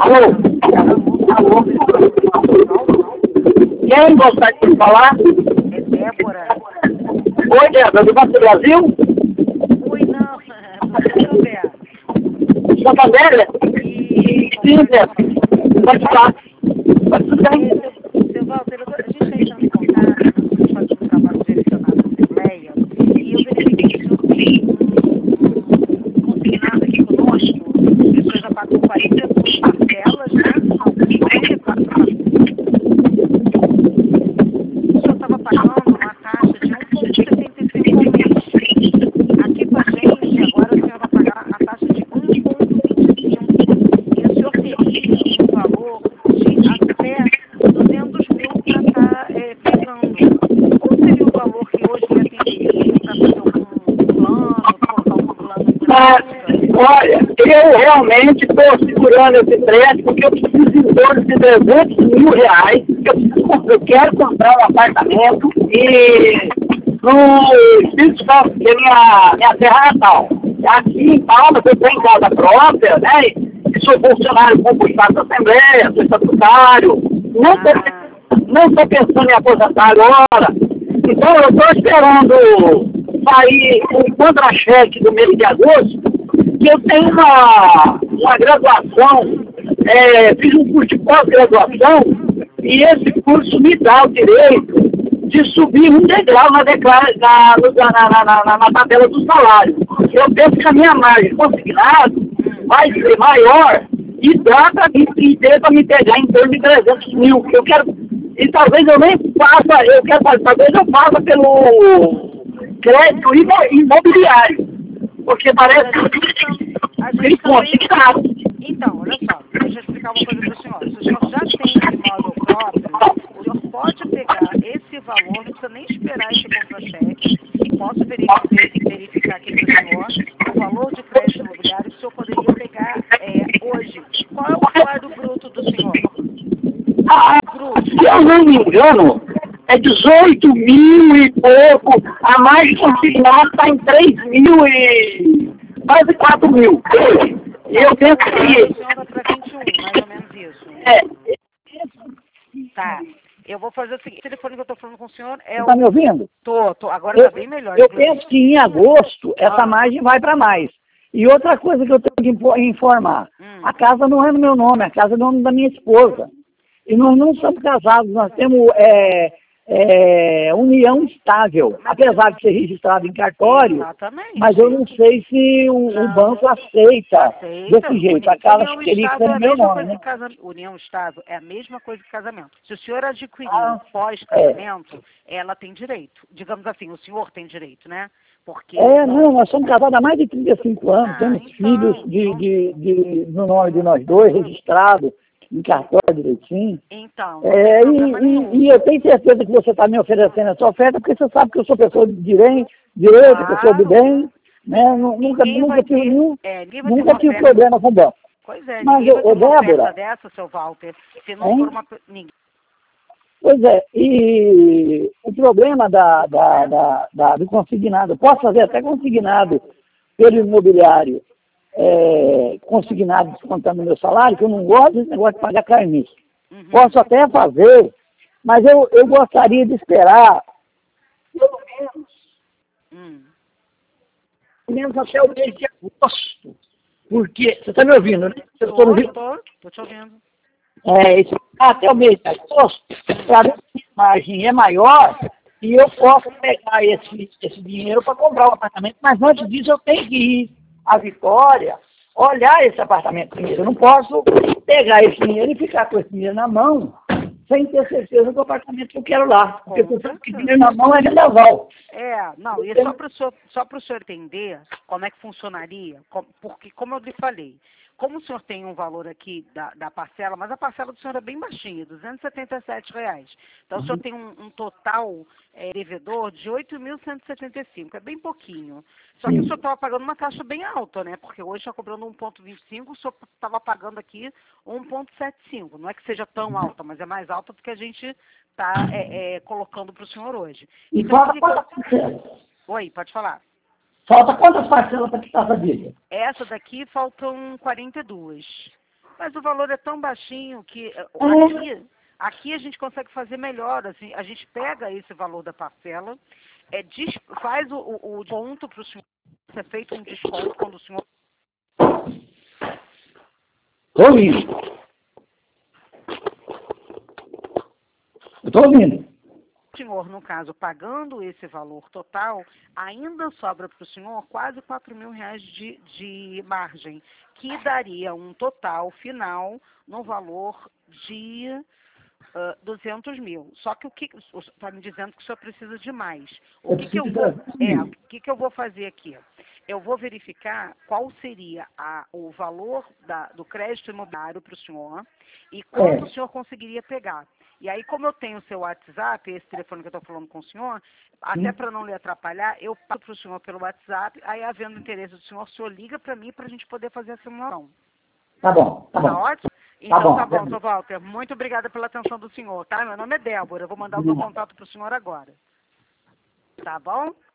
Alô? Alô? Quem gostaria de falar? É Débora. Oi, Débora, do Banco do Brasil? Oi, não. Você souber. Santander? E... Sim, Débora. Pode falar. Pode tudo bem? Seu Walter, a gente está entrando em contato, nós estamos fazendo um trabalho de direcionado na Assembleia, e eu verifiquei que o senhor tem um consignado aqui conosco, que o senhor já pagou 42 parcelas, né? São 54 parcelas. O senhor estava pagando uma taxa de 1,75 ao mês. Aqui com a gente, agora o senhor vai pagar a taxa de 1,25. E o senhor teria um valor de até 200 mil para estar pegando. Qual seria o valor que hoje lhe atenderia para fazer um plano, colocar um plano em prática? Olha, eu realmente estou segurando esse crédito porque eu preciso em torno de 300 mil reais. Eu quero comprar um apartamento e no Espírito Santo, que é minha terra natal. Aqui em Palmas eu tenho casa própria, né? E sou funcionário concursado da Assembleia, sou estatutário. Não estou pensando em aposentar agora. Então eu estou esperando sair um contra-cheque do mês de agosto, que eu tenho uma graduação, fiz um curso de pós-graduação, e esse curso me dá o direito de subir um degrau na tabela do salário. Eu penso que a minha margem consignado vai ser maior e dá para me pegar em torno de 300 mil. Eu quero, e talvez eu nem faça, talvez eu faça pelo crédito imobiliário, porque parece que ele consignado. Então, olha só, deixa eu explicar uma coisa para o senhor. Se o senhor já tem imóvel próprio, o senhor pode pegar esse valor, não precisa nem esperar esse contra-cheque, e posso verificar aqui para o senhor o valor de crédito imobiliário que o senhor poderia pegar hoje. Qual é o salário bruto do senhor? Se eu não me engano, é 18 mil e pouco, a mais consignada está em 3 mil e quase 4 mil. E eu penso que... O senhor vai para 21, mais ou menos isso. Tá. Eu vou fazer o seguinte, o telefone que eu estou falando com o senhor é o... Está me ouvindo? Tô. Agora está bem melhor. Eu penso que em agosto essa margem vai para mais. E outra coisa que eu tenho que informar, a casa não é no meu nome, a casa é no nome da minha esposa. E nós não somos casados, nós temos união estável, apesar de ser registrado em cartório. Exatamente. Mas eu não sei se o banco aceita desse jeito. A casa teria que ser no meu nome, né? União estável é a mesma coisa que casamento. Se o senhor adquirir pós-casamento, ela tem direito. Digamos assim, o senhor tem direito, né? Porque... não, nós somos casados há mais de 35 anos, temos filhos no nome de nós dois, registrados em cartório direitinho. Então, e eu tenho certeza que você está me oferecendo essa oferta, porque você sabe que eu sou pessoa de direito, pessoa de bem, né? Nunca tive problema com o banco. Pois é, mas, ninguém vai ter uma Débora, oferta dessa, seu Walter, se não for uma... Ninguém. Pois é, e o problema do consignado, posso fazer até consignado pelo imobiliário, consignado descontando meu salário, que eu não gosto desse negócio de pagar carnê. Posso até fazer, mas eu gostaria de esperar pelo menos até o mês de agosto. Porque, você está me ouvindo, né? Estou te ouvindo. Até o mês de agosto, para ver se a margem é maior e eu posso pegar esse dinheiro para comprar um apartamento. Mas antes disso eu tenho que ir à Vitória, olhar esse apartamento primeiro. Eu não posso pegar esse dinheiro e ficar com esse dinheiro na mão sem ter certeza do apartamento que eu quero lá. Porque eu tenho que dinheiro na mão é vendaval. Não, e é só para o senhor entender como é que funcionaria, porque como eu lhe falei, como o senhor tem um valor aqui da parcela, mas a parcela do senhor é bem baixinha, R$277. Então o senhor tem um total devedor de 8.175, é bem pouquinho. Só que o senhor estava pagando uma taxa bem alta, né? Porque hoje está cobrando 1,25, o senhor estava pagando aqui 1,75. Não é que seja tão alta, mas é mais alta do que a gente está colocando para o senhor hoje. Então, falta quantas parcelas? Oi, pode falar. Falta quantas parcelas para quitar essa dívida? Essa daqui faltam 42. Mas o valor é tão baixinho que aqui a gente consegue fazer melhor. Assim, a gente pega esse valor da parcela, faz o desconto para o senhor, é feito um desconto quando o senhor... Estou ouvindo. Estou ouvindo. O senhor, no caso, pagando esse valor total, ainda sobra para o senhor quase R$4.000 de margem, que daria um total final no valor de 200 mil. Só que o que está me dizendo que o senhor precisa de mais. O que eu vou fazer aqui? Eu vou verificar qual seria o valor do crédito imobiliário para o senhor e quanto o senhor conseguiria pegar. E aí, como eu tenho o seu WhatsApp, esse telefone que eu estou falando com o senhor, até para não lhe atrapalhar, eu passo para o senhor pelo WhatsApp, aí havendo interesse do senhor, o senhor liga para mim para a gente poder fazer a simulação. Tá bom, tá bom. Tá ótimo? Então tá bom, Sr. Walter. Muito obrigada pela atenção do senhor, tá? Meu nome é Débora, eu vou mandar o meu contato para o senhor agora. Tá bom?